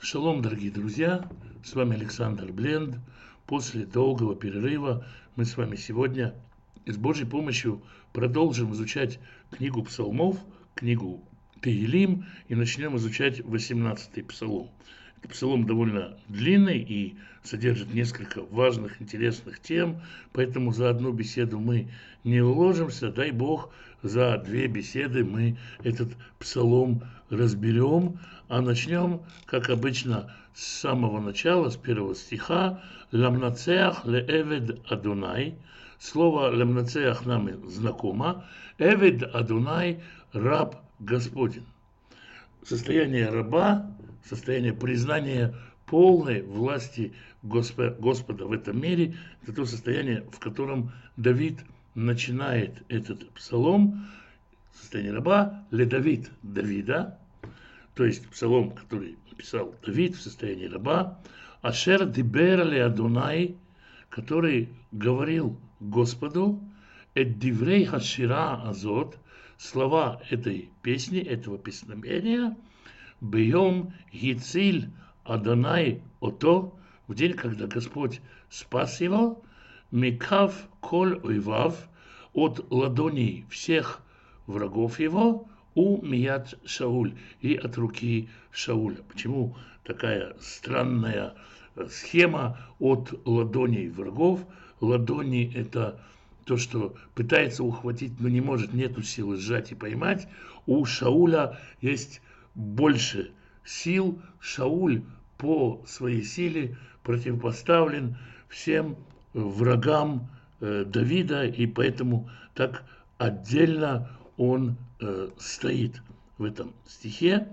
Шалом, дорогие друзья, с вами Александр Бленд. После долгого перерыва мы с вами сегодня с Божьей помощью продолжим изучать книгу псалмов, книгу Теилим, и начнем изучать 18-й псалом. Этот псалом довольно длинный и содержит несколько важных, интересных тем, поэтому за одну беседу мы не уложимся. Дай Бог, за две беседы мы этот псалом разберем, а начнем, как обычно, с самого начала, с первого стиха. «Ламнацеах леэвед Адунай». Слово «ламнацеах» нам знакомо. «Эвед Адунай» – раб Господень. Состояние раба, состояние признания полной власти Господа в этом мире, это то состояние, в котором Давид начинает этот псалом. Состояние раба, ле Давид, Давида, то есть псалом, который написал Давид в состоянии раба, Ашер дибер ле Адунай, который говорил Господу, эд диврей хашира азот, слова этой песни, этого песнопения, бьем гициль Адонай ото, в день, когда Господь спас его, микав коль ойвав, от ладоней всех врагов его, у мият Шауль, и от руки Шауля. Почему такая странная схема от ладоней врагов? Ладони – это то, что пытается ухватить, но не может, нету силы сжать и поймать. У Шауля есть больше сил. Шауль по своей силе противопоставлен всем врагам Давида, и поэтому так отдельно он стоит в этом стихе.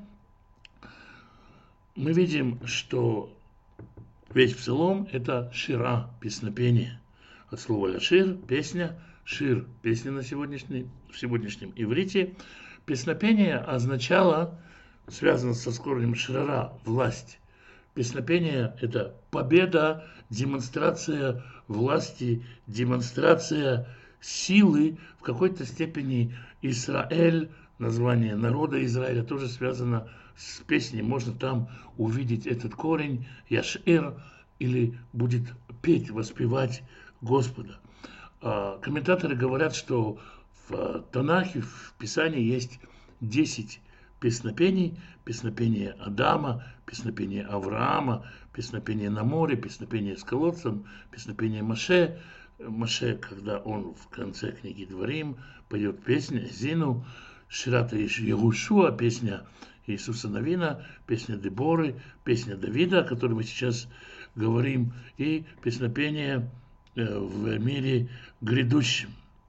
Мы видим, что весь псалом – это шира, песнопение. От слова ляшир – песня, шир – песня в сегодняшнем иврите. Песнопение означало, связано со корнем ширара, власть. Песнопение – это победа, демонстрация власти, демонстрация силы. В какой-то степени Израиль, название народа Израиля, тоже связано с песней. Можно там увидеть этот корень Яшир, или будет петь, воспевать Господа. Комментаторы говорят, что в Танахе, в Писании есть 10 песнопений. Песнопение Адама, песнопение Авраама, песнопение на море, песнопение с колодцем, песнопение Моше. Моше, когда он в конце книги Дворим поет песню Зину, Ширата Егушуа, песня Иисуса Навина, песня Деборы, песня Давида, о которой мы сейчас говорим, и песнопение в мире грядущем.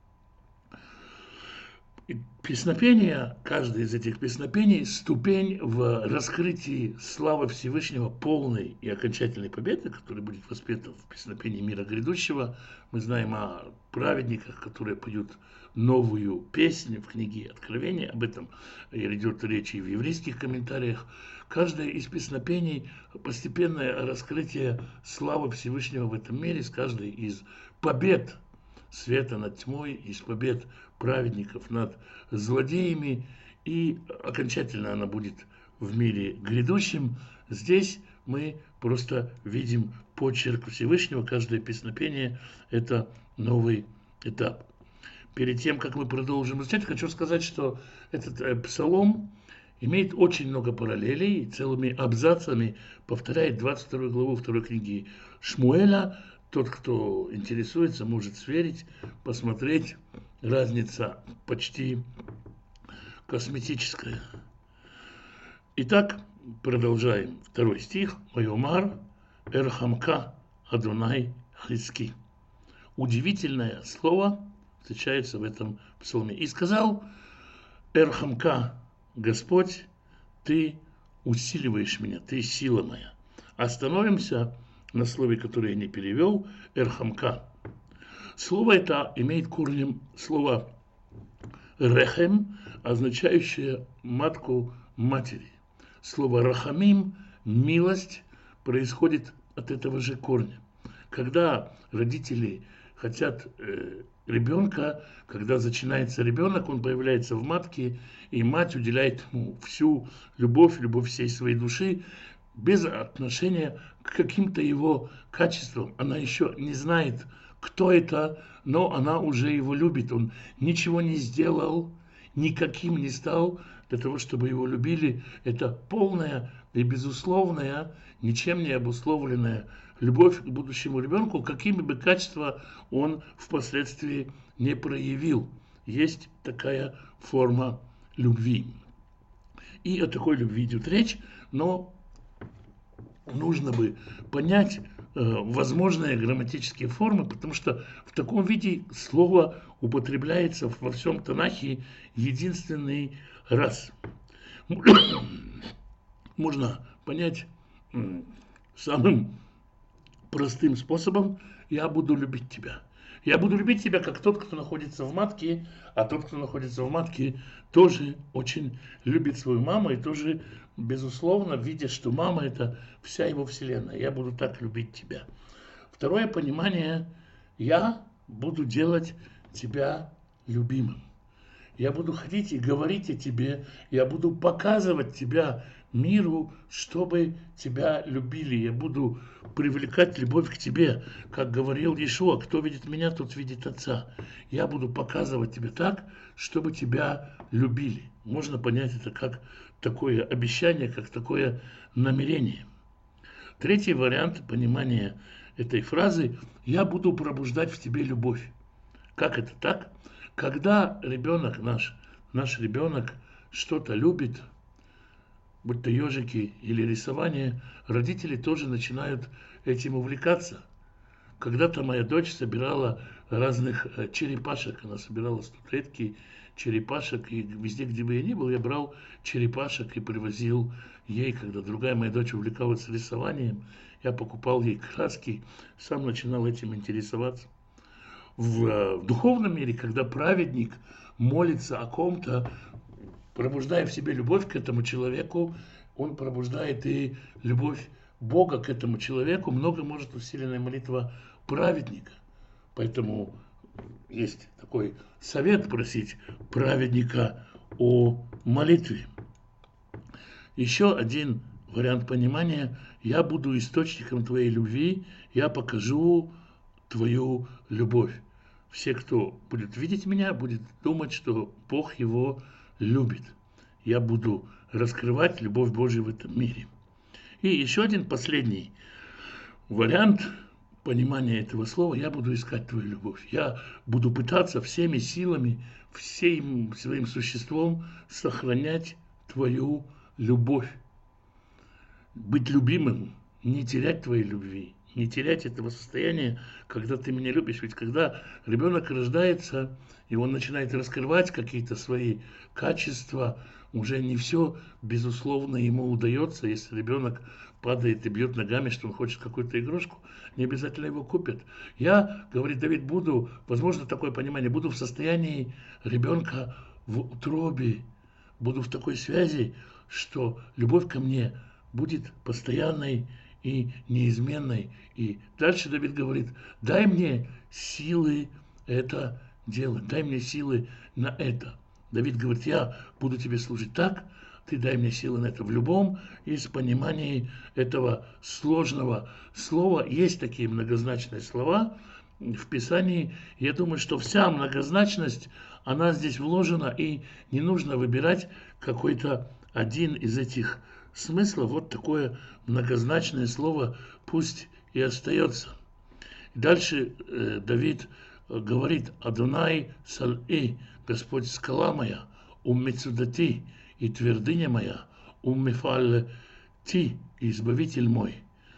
Песнопение, каждое из этих песнопений – ступень в раскрытии славы Всевышнего, полной и окончательной победы, которая будет воспета в песнопении мира грядущего. Мы знаем о праведниках, которые поют новую песню в книге Откровения. Об этом идет речь и в еврейских комментариях. Каждое из песнопений – постепенное раскрытие славы Всевышнего в этом мире, с каждой из побед света над тьмой, из побед праведников над злодеями, и окончательно она будет в мире грядущем. Здесь мы просто видим почерк Всевышнего. Каждое песнопение – это новый этап. Перед тем, как мы продолжим изучать, хочу сказать, что этот псалом имеет очень много параллелей, целыми абзацами повторяет 22 главу 2 книги Шмуэля. Тот, кто интересуется, может сверить, посмотреть. Разница почти косметическая. Итак, продолжаем. 2 стих. «Вайомар эрхамка Адонай Хиски». Удивительное слово встречается в этом псалме. «И сказал эрхамка, Господь, ты усиливаешь меня, ты сила моя». Остановимся на слове, которое я не перевел, эрхамка. Слово это имеет корнем слово рехем, означающее матку матери. Слово рахамим, милость, происходит от этого же корня. Когда родители хотят ребенка, когда начинается ребенок, он появляется в матке, и мать уделяет ему всю любовь, любовь всей своей души. без отношения к каким-то его качествам. Она еще не знает, кто это, но она уже его любит. Он ничего не сделал, никаким не стал для того, чтобы его любили. Это полная и безусловная, ничем не обусловленная любовь к будущему ребенку, какими бы качества он впоследствии не проявил. Есть такая форма любви. И о такой любви идет речь, но нужно бы понять возможные грамматические формы, потому что в таком виде слово употребляется во всем Танахе единственный раз. Можно понять самым простым способом: я буду любить тебя. Я буду любить тебя, как тот, кто находится в матке, а тот, кто находится в матке, тоже очень любит свою маму и тоже, безусловно, видя, что мама – это вся его вселенная. Я буду так любить тебя. Второе понимание: я буду делать тебя любимым. Я буду ходить и говорить о тебе, я буду показывать тебя миру, чтобы тебя любили. Я буду привлекать любовь к тебе, как говорил Иешуа: кто видит меня, тот видит Отца. Я буду показывать тебе так, чтобы тебя любили. Можно понять это как такое обещание, как такое намерение. Третий вариант понимания этой фразы: я буду пробуждать в тебе любовь. Как это так? Когда ребенок наш ребенок что-то любит, будь то ежики или рисование, родители тоже начинают этим увлекаться. Когда-то моя дочь собирала разных черепашек, она собирала статуэтки черепашек, и везде, где бы я ни был, я брал черепашек и привозил ей. Когда другая моя дочь увлекалась рисованием, я покупал ей краски, сам начинал этим интересоваться. В духовном мире, когда праведник молится о ком-то, пробуждая в себе любовь к этому человеку, он пробуждает и любовь Бога к этому человеку. Много может усиленная молитва праведника. Поэтому есть такой совет: просить праведника о молитве. Еще один вариант понимания: я буду источником твоей любви, я покажу твою любовь. Все, кто будет видеть меня, будет думать, что Бог его любит. Я буду раскрывать любовь Божию в этом мире. И еще один последний вариант понимания этого слова: я буду искать твою любовь. Я буду пытаться всеми силами, всем своим существом сохранять твою любовь. Быть любимым, не терять твоей любви, не терять этого состояния, когда ты меня любишь. Ведь когда ребенок рождается, и он начинает раскрывать какие-то свои качества, уже не все, безусловно, ему удается. Если ребенок падает и бьет ногами, что он хочет какую-то игрушку, не обязательно его купят. Я, говорит Давид, буду, возможно, такое понимание, буду в состоянии ребенка в утробе, буду в такой связи, что любовь ко мне будет постоянной и неизменной. И дальше Давид говорит: дай мне силы это делать, дай мне силы на это. Давид говорит: я буду тебе служить так, ты дай мне силы на это. В любом из пониманий этого сложного слова есть такие многозначные слова в Писании. Я думаю, что вся многозначность, она здесь вложена, и не нужно выбирать какой-то один из этих смыслов. Вот такое многозначное слово пусть и остается. Дальше Давид говорит: Адонай саль-и, Господь скала моя, уммецудати, и твердыня моя, уммефаль-ти, избавитель мой.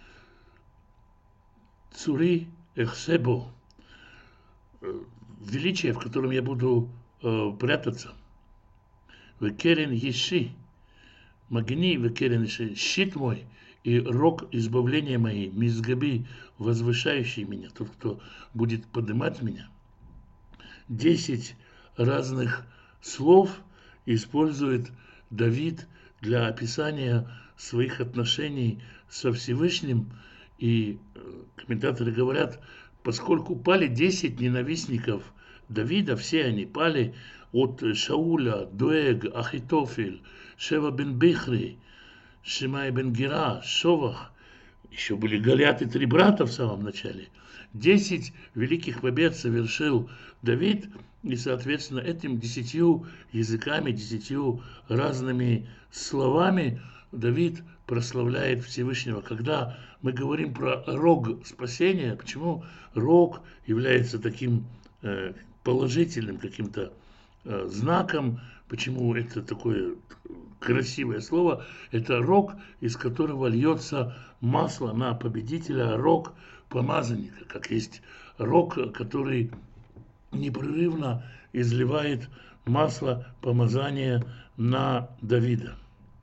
Цури эхсебо, величие, в котором я буду прятаться. Векерен еши, магни векерен еши, щит мой и рог избавления моей, мизгаби, возвышающий меня, тот, кто будет поднимать меня. 10 разных слов использует Давид для описания своих отношений со Всевышним. И комментаторы говорят, поскольку пали 10 ненавистников Давида, все они пали от Шауля, Доег, Ахитофель, Шева бен Бихри, Шимай бен Гера, Шовах. Еще были Голиат и 3 брата в самом начале. 10 великих побед совершил Давид, и, соответственно, этим 10 языками, 10 разными словами Давид прославляет Всевышнего. Когда мы говорим про рог спасения, почему рог является таким положительным каким-то знаком, почему это такое красивое слово, это рог, из которого льется масло на победителя, рог помазанника, как есть рог, который непрерывно изливает масло помазания на Давида.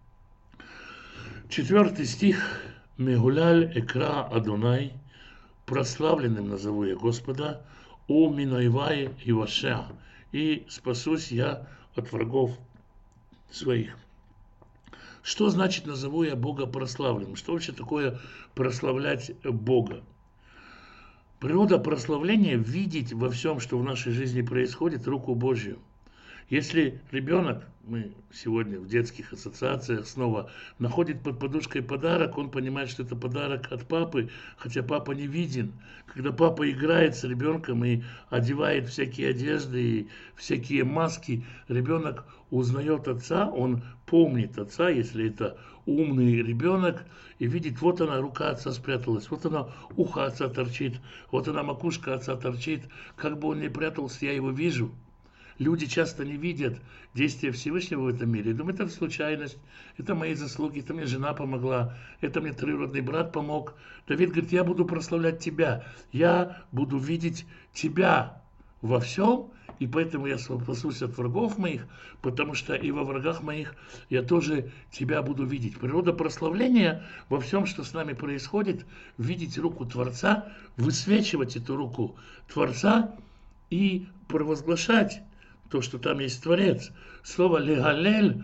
4 стих. Мегуляль экра Адонай, прославленным назову я Господа, о минойвай и ваша, и спасусь я от врагов своих. Что значит назову я Бога прославленным? Что вообще такое прославлять Бога? Природа прославления – видеть во всем, что в нашей жизни происходит, руку Божью. Если ребенок, мы сегодня в детских ассоциациях снова, находит под подушкой подарок, он понимает, что это подарок от папы, хотя папа не виден. Когда папа играет с ребенком и одевает всякие одежды и всякие маски, ребенок узнает отца, он помнит отца, если это умный ребенок, и видит, вот она, рука отца спряталась, вот она, ухо отца торчит, вот она, макушка отца торчит, как бы он ни прятался, я его вижу. Люди часто не видят действия Всевышнего в этом мире. Думают, это случайность, это мои заслуги, это мне жена помогла, это мне троюродный брат помог. Давид говорит, я буду прославлять тебя, я буду видеть тебя во всем, и поэтому я спасусь от врагов моих, потому что и во врагах моих я тоже тебя буду видеть. Природа прославления во всем, что с нами происходит, видеть руку Творца, высвечивать эту руку Творца и провозглашать то, что там есть Творец. Слово легалель,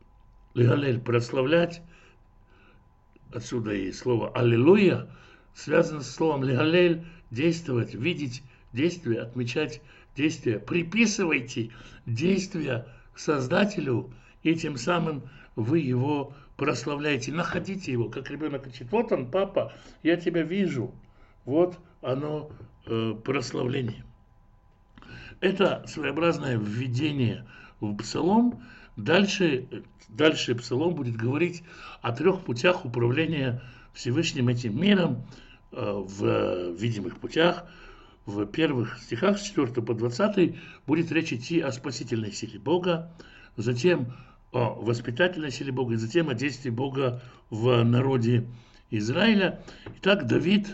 прославлять, отсюда и слово аллилуйя, связано с словом легалель, действовать, видеть действия, отмечать действия. Приписывайте действия Создателю, и тем самым вы его прославляете. Находите его, как ребенок кричит, вот он, папа, я тебя вижу. Вот оно, прославление. Это своеобразное введение в псалом. Дальше псалом будет говорить о 3 путях управления Всевышним этим миром, в видимых путях. В первых стихах с 4 по 20 будет речь идти о спасительной силе Бога, затем о воспитательной силе Бога, и затем о действии Бога в народе Израиля. Итак, Давид,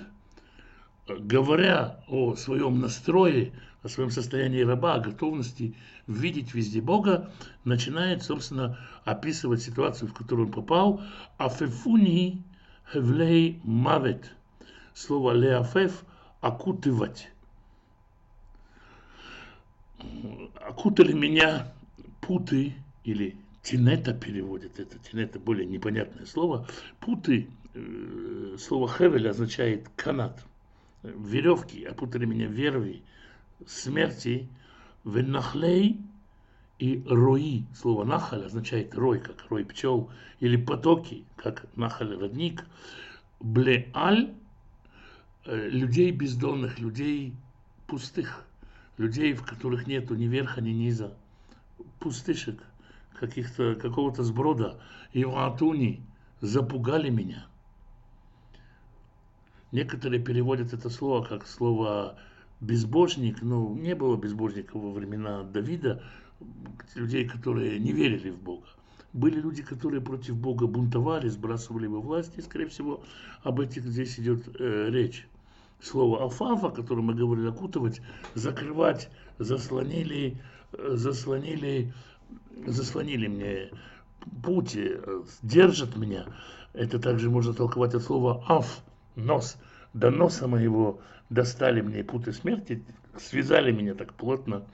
говоря о своем настрое, о своем состоянии раба, о готовности видеть везде Бога, начинает, собственно, описывать ситуацию, в которую он попал. Афефуни хевлей мавет. Слово леафеф – окутывать. Окутали меня путы, или тинета переводит это. Тинета – более непонятное слово. Путы, слово хевель означает канат. Веревки опутали меня верви смерти, венахлей и рои. Слово нахаль означает рой, как рой пчел, или потоки, как нахаль родник. Блеаль людей бездонных, людей пустых, людей, в которых нету ни верха, ни низа, пустышек, какого-то сброда. И ватуни запугали меня. Некоторые переводят это слово как слово безбожник, но не было безбожников во времена Давида, людей, которые не верили в Бога. Были люди, которые против Бога бунтовали, сбрасывали его власть, и, скорее всего, об этих здесь идет речь. Слово «афафа», о котором мы говорили, окутывать, закрывать, заслонили мне путь, держат меня. Это также можно толковать от слова «аф», нос. До носа моего достали мне путы смерти, связали меня так плотно.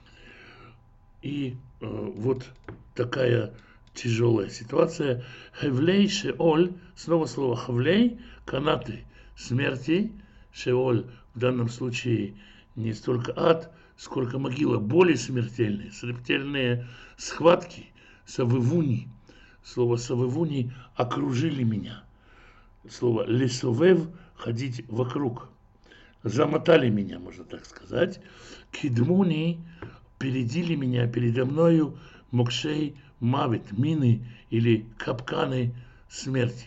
И вот такая тяжелая ситуация. Хевлей, Шеоль, снова слово хевлей, канаты смерти. Шеоль в данном случае не столько ад, сколько могила, боли смертельные, схватки, савывуни, Слово «совывуни» – окружили меня. Слово «лесовев» – ходить вокруг. Замотали меня, можно так сказать. Кидмуни – передили меня, передо мною мокшей мавит, мины или капканы смерти.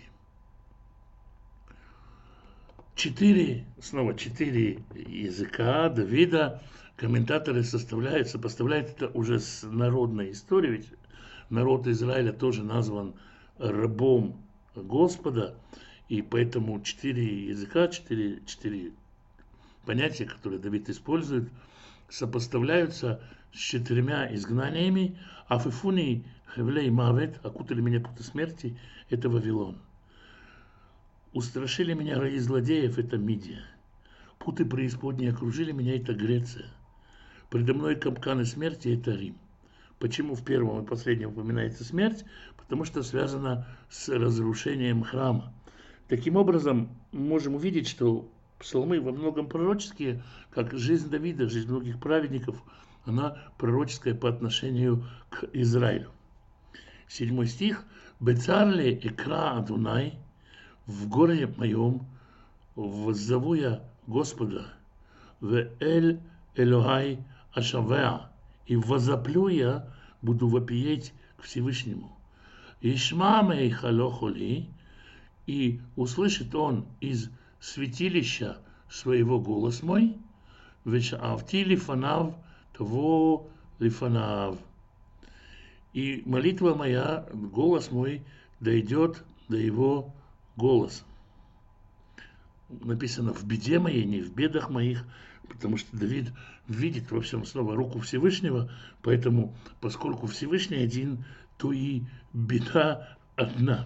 Снова четыре языка Давида. Комментаторы сопоставляют это уже с народной историей, ведь народ Израиля тоже назван рабом Господа, и поэтому четыре языка, четыре понятия, которые Давид использует, сопоставляются с четырьмя изгнаниями. Афифуни хевлей мавет, окутали меня путы смерти, это Вавилон. Устрашили меня раи злодеев, это Мидия. Путы преисподней окружили меня, это Греция. Предо мной капканы смерти, это Рим. Почему в первом и последнем упоминается смерть? Потому что связано с разрушением храма. Таким образом, мы можем увидеть, что псалмы во многом пророческие, как жизнь Давида, жизнь многих праведников, она пророческая по отношению к Израилю. 7 стих. «Бецарле экра Адунай, в горе моем воззову я Господа, в эль Элохай Ашавеа, и возоплю я, буду вопиеть к Всевышнему. Ишма мейхалохоли, и услышит он из святилища своего голос мой, вешаавти лифанав того лифанав. И молитва моя, голос мой дойдет до его голоса. Написано в беде моей, не в бедах моих, потому что Давид видит во всем снова руку Всевышнего, поэтому, поскольку Всевышний один, то и беда одна.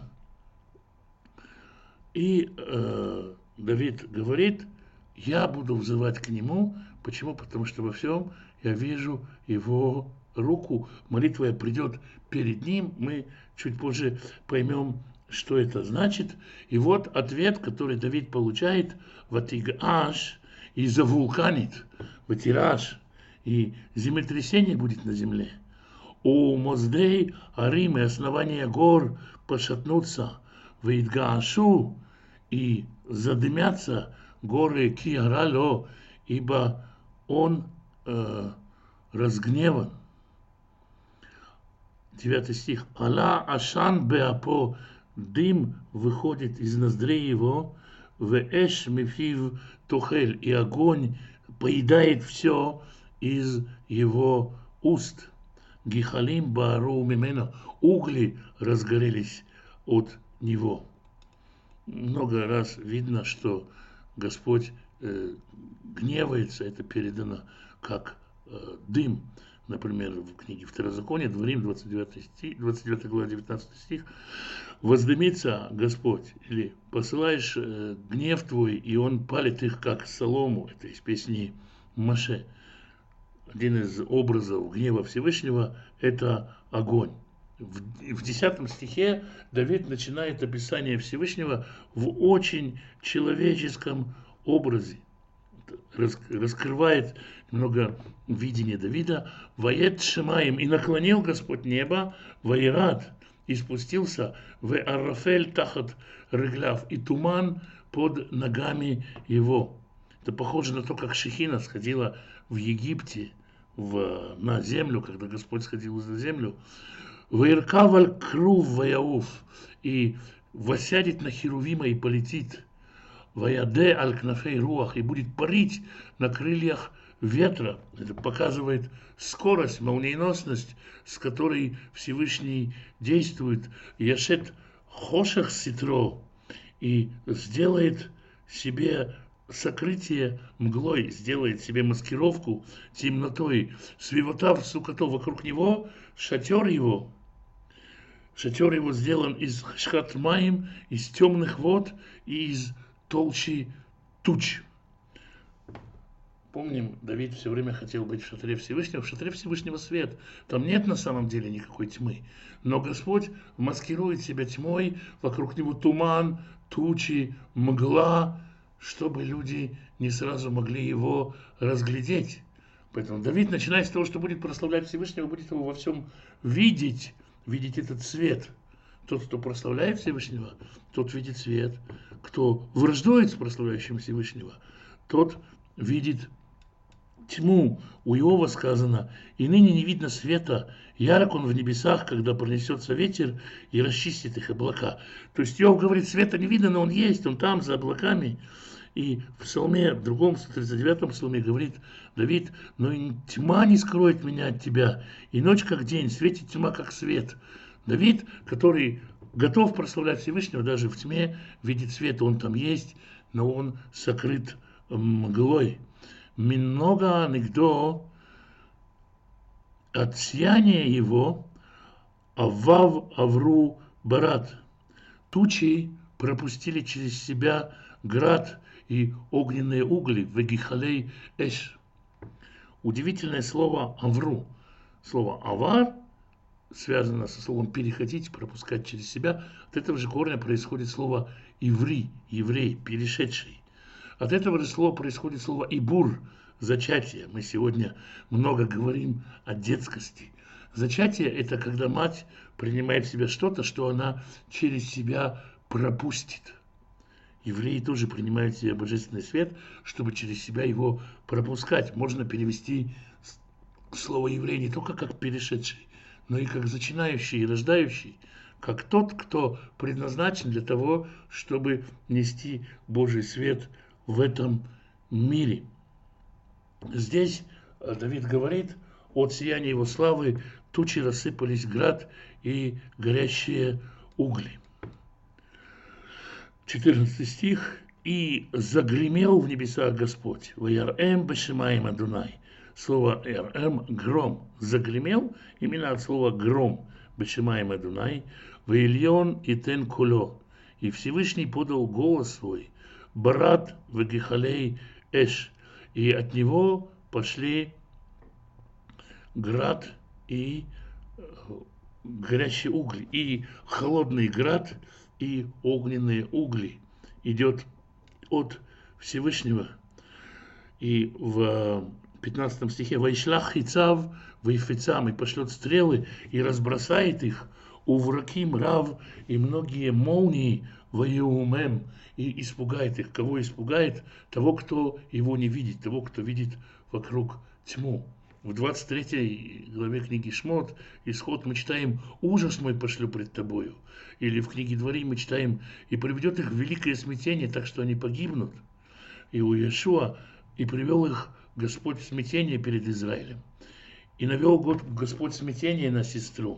И Давид говорит, я буду взывать к нему. Почему? Потому что во всем я вижу его руку. Молитва придет перед ним. Мы чуть позже поймем, что это значит. И вот ответ, который Давид получает: «Ватигаш» и «завулканит», «ватираж», и землетрясение будет на земле. «У моздей арим» и основания гор пошатнутся. «Ваидгаашу» и задымятся горы «киарало», ибо он разгневан. 9 стих. «Ала ашан беапо», дым выходит из ноздрей его, «вэш мифив тухель», и огонь поедает все из его уст. «Гихалим баару мимено», угли разгорелись от него. Много раз видно, что Господь гневается, это передано как дым. Например, в книге Второзакония, Дворим, 29 глава, 19 стих. «Воздымится Господь», или «посылаешь гнев твой, и он палит их, как солому». Это из песни Моше. Один из образов гнева Всевышнего – это огонь. В 10 стихе Давид начинает описание Всевышнего в очень человеческом образе. Раскрывает немного видение Давида. «Ваед шемаим», и наклонил Господь небо, «Ваират», и спустился, «Ве аррафель тахат рыгляв», и туман под ногами его. Это похоже на то, как Шехина сходила в Египте на землю, когда Господь сходил на землю. «Ваиркаваль крув ваяуф», и восядет на херувима и полетит. «Ваяде аль кнафей руах», и будет парить на крыльях ветра. Это показывает скорость, молниеносность, с которой Всевышний действует. «Яшет хошах ситро», и сделает себе сокрытие мглой, сделает себе маскировку темнотой. «Свивотав сукато», вокруг него шатер его. Шатер его сделан из шхатмаим, из темных вод и из толщи туч. Помним, Давид все время хотел быть в шатре Всевышнего. В шатре Всевышнего свет. Там нет на самом деле никакой тьмы. Но Господь маскирует себя тьмой, вокруг него туман, тучи, мгла, чтобы люди не сразу могли его разглядеть. Поэтому Давид, начиная с того, что будет прославлять Всевышнего, будет его во всем видеть этот свет. Тот, кто прославляет Всевышнего, тот видит свет. Кто враждует с прославляющим Всевышнего, тот видит тьму. У Иова сказано: «И ныне не видно света, ярок он в небесах, когда пронесется ветер и расчистит их облака». То есть Иов говорит, света не видно, но он есть, он там, за облаками. И в псалме, в другом, 139-м псалме говорит Давид: «Но и тьма не скроет меня от тебя, и ночь как день, светит тьма как свет». Давид, который готов прославлять Всевышнего, даже в тьме видит свет, он там есть, но он сокрыт мглой. Много нигдо от сияния его, авав авру барат. Тучи пропустили через себя град и огненные угли, вегихалей эш. Удивительное слово авру. Слово авар связано со словом переходить, пропускать через себя. От этого же корня происходит слово иври, еврей, перешедший. От этого же слова происходит слово ибур, зачатие. Мы сегодня много говорим о детскости. Зачатие – это когда мать принимает в себя что-то, что она через себя пропустит. Евреи тоже принимают в себя божественный свет, чтобы через себя его пропускать. Можно перевести слово еврей не только как перешедший, но и как зачинающий и рождающий, как тот, кто предназначен для того, чтобы нести Божий свет в этом мире. Здесь Давид говорит: от сияния его славы тучи рассыпались град и горящие угли. 14 стих. «И загремел в небесах Господь, ваярэм бешимаим Адунай». Слово «эрэм» – гром. Загремел именно от слова «гром» бешимаим Адунай. «Ваильон итен куло». И Всевышний подал голос свой, барат вегихалей эш. И от него пошли град и горящие угли, и холодный град, и огненные угли. Идет от Всевышнего. И в 15 стихе: «Вайшлах хицав вайфецам», и пошлет стрелы и разбросает их, увраким рав, и многие молнии ваеумем, и испугает их. Кого испугает? Того, кто его не видит, того, кто видит вокруг тьму. В 23 главе книги Шмот, Исход, мы читаем: «Ужас мой пошлю пред тобою». Или в книге Дворим мы читаем: «И приведет их в великое смятение, так что они погибнут». И у Иешуа: «И привел их Господь в смятение перед Израилем». И навел Господь смятение на сестру.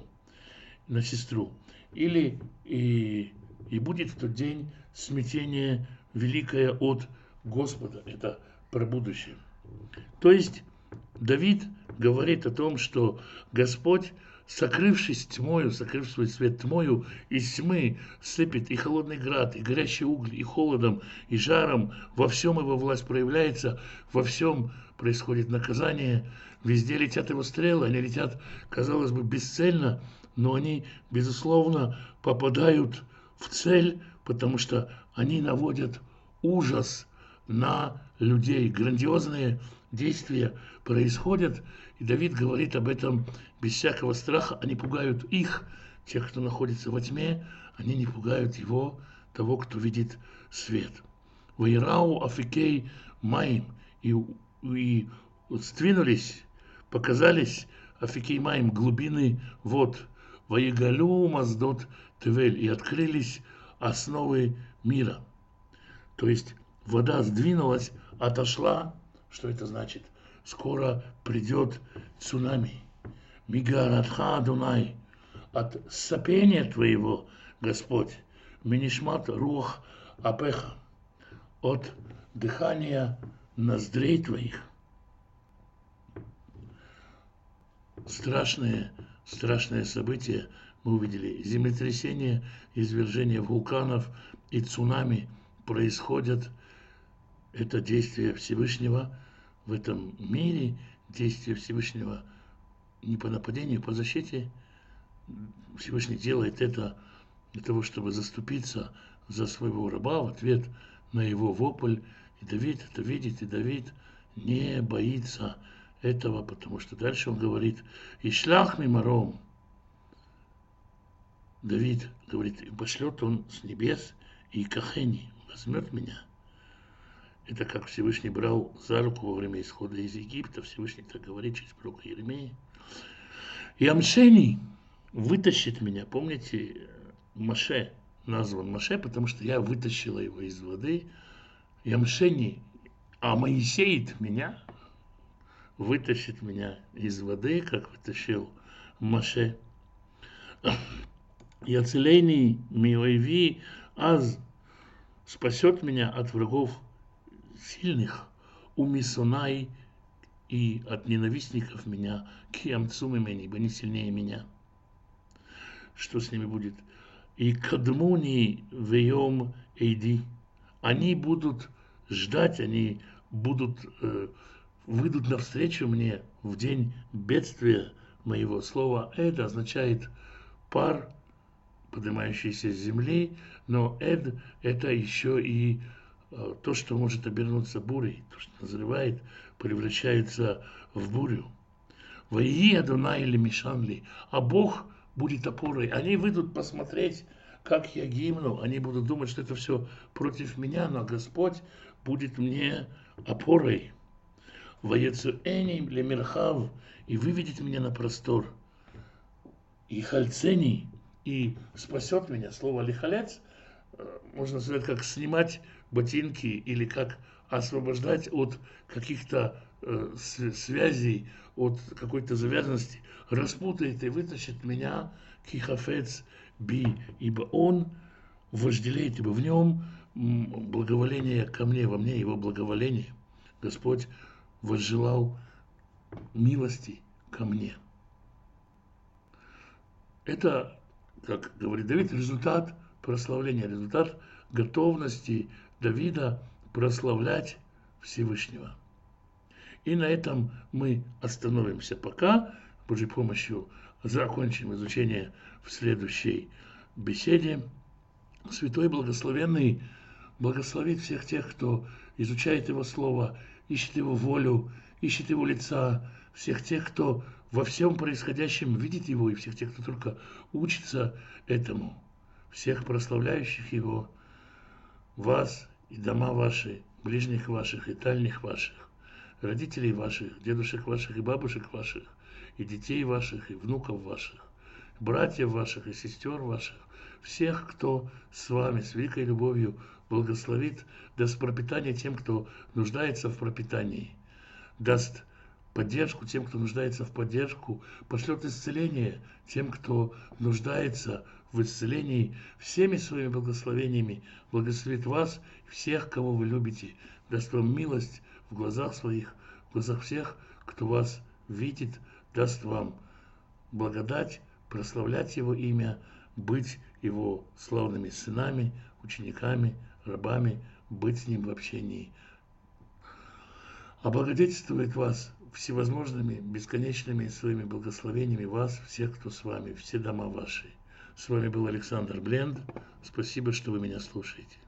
Или и будет в тот день смятение великое от Господа. Это про будущее. То есть Давид говорит о том, что Господь, сокрывшись тьмою, сокрыв свой свет тьмою, из тьмы сыпет и холодный град, и горящие угли, и холодом, и жаром. Во всем его власть проявляется, во всем происходит наказание. Везде летят его стрелы, они летят, казалось бы, бесцельно, но они, безусловно, попадают в цель, потому что они наводят ужас на людей. Грандиозные действия происходят, и Давид говорит об этом без всякого страха. Они пугают их, тех, кто находится во тьме, они не пугают его, того, кто видит свет. «Ваирау афикей маим», и сдвинулись, показались афикей маим, глубины вод, «Ваигалю маздот тевель», и открылись основы мира. То есть вода сдвинулась, отошла. Что это значит? Скоро придет цунами. Мигаратха Адунай, от сопения твоего, Господь, минишмат рух апеха, от дыхания ноздрей твоих. Страшные события мы увидели. Землетрясения, извержения вулканов и цунами происходят. Это действие Всевышнего в этом мире, действие Всевышнего не по нападению, по защите. Всевышний делает это для того, чтобы заступиться за своего раба в ответ на его вопль. И Давид это видит, и Давид не боится этого, потому что дальше он говорит: «Ишлах мимаром». Давид говорит, и пошлет он с небес и кахени, возьмет меня. Это как Всевышний брал за руку во время исхода из Египта. Всевышний так говорит через пророка Иеремии. И Амшени вытащит меня. Помните, Моше назван Моше, потому что я вытащила его из воды. И Амшени, а Моисеит меня, вытащит меня из воды, как вытащил Моше. Яцелейни миойви аз спасет меня от врагов сильных, у Мисонай и от ненавистников меня, киамцум имени, ибо они сильнее меня. Что с ними будет? И кадмуни веем эйди. Они будут ждать, они будут, выйдут навстречу мне в день бедствия моего. Слова «эд» означает пар, поднимающийся с земли, но «эд» это еще и то, что может обернуться бурей, то, что назревает, превращается в бурю. Ваии Адонай или Мишанли, а Бог будет опорой. Они выйдут посмотреть, как я гибну, они будут думать, что это все против меня, но Господь будет мне опорой. Ваецу эним лемирхав, и выведет меня на простор. И хальцени, и спасет меня. Слово лихалец можно сказать, как снимать ботинки или как освобождать от каких-то связей, от какой-то завязанности, распутает и вытащит меня кихафец би, ибо он вожделеет, ибо в нем благоволение ко мне, во мне его благоволение. Господь возжелал милости ко мне. Это, как говорит Давид, результат прославления, результат готовности Давида прославлять Всевышнего. И на этом мы остановимся пока. С Божьей помощью закончим изучение в следующей беседе. Святой Благословенный благословит всех тех, кто изучает Его Слово, ищет Его волю, ищет Его лица, всех тех, кто во всем происходящем видит Его, и всех тех, кто только учится этому, всех прославляющих Его, вас и дома ваши, ближних ваших и дальних ваших, родителей ваших, дедушек ваших и бабушек ваших, и детей ваших, и внуков ваших, братьев ваших и сестер ваших, всех, кто с вами, с великой любовью благословит, даст пропитание тем, кто нуждается в пропитании, даст поддержку тем, кто нуждается в поддержку, пошлет исцеление тем, кто нуждается в исцелении, всеми своими благословениями благословит вас, всех, кого вы любите, даст вам милость в глазах своих, в глазах всех, кто вас видит, даст вам благодать, прославлять Его имя, быть Его славными сынами, учениками, рабами, быть с Ним в общении. Облагодетельствует вас всевозможными, бесконечными своими благословениями вас, всех, кто с вами, все дома ваши. С вами был Александр Бленд. Спасибо, что вы меня слушаете.